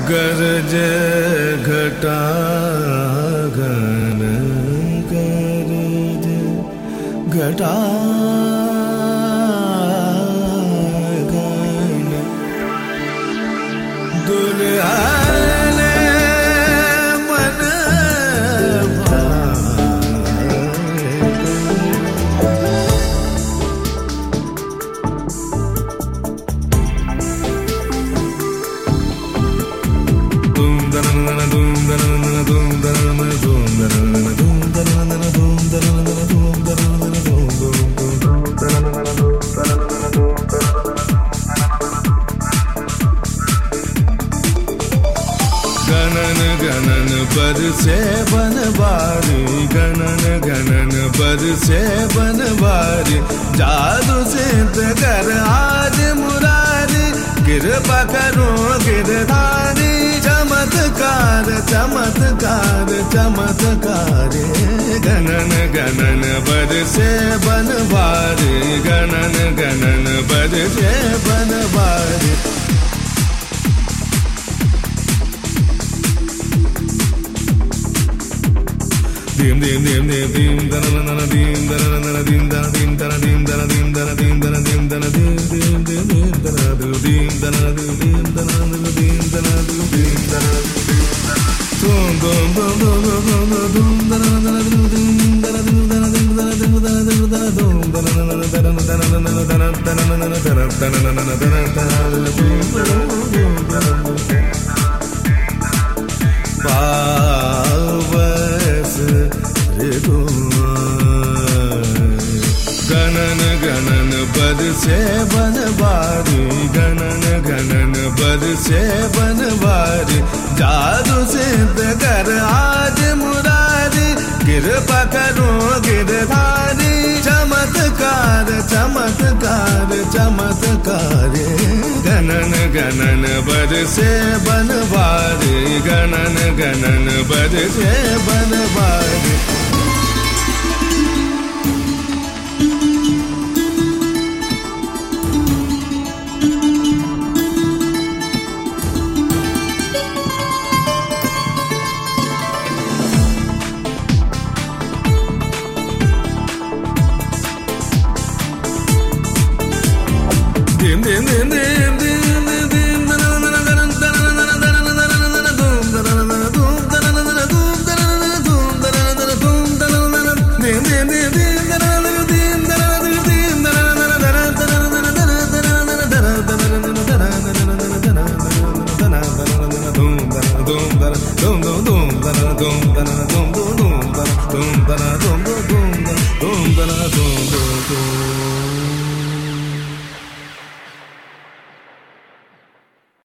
गरज घटा घन गरज घटा घन दुल्हन मन गणन गणन बरसे बनवारी गणन गणन बरसे बनवारी जादू सिद्ध कर आज मुरारी कृपा करो गिरधारी चमत्कार चमत्कार चमत्कार गणन गणन बरसे बनवारी गणन गणन बरसे Banwari dim dim dim dim dim dana dana dim dana dana dim dana dim dana dim dana dim dana dim dana dim dana dim dim dim dim dana dim dana dim dana dim dana dim dana dum dum dum dum dum dum dana dana dim dana dim dana dim dana dim dana dim dana dum dana dana dana dana dana dana पावस ऋतु गणन गणन बरसे बनवारी गणन गणन बरसे बनवारी जादू सिद्ध कर आज मुरारी कृपा करो गिरधारी चमत्कार चमत्कार चमत्कार गणन गणन बरसे बनवारी गणन गणन बरसे Banwari dim dim dim dim dim dim dana dana dana dana dana dana dana dum dana dana dum dana dana dum dana dana dum dana dana dum dana dana dim dim dim dim dana dana dim dana dana dim dana dana dana dana dana dana dana dum dana dum dum dum dum dum dum dana dum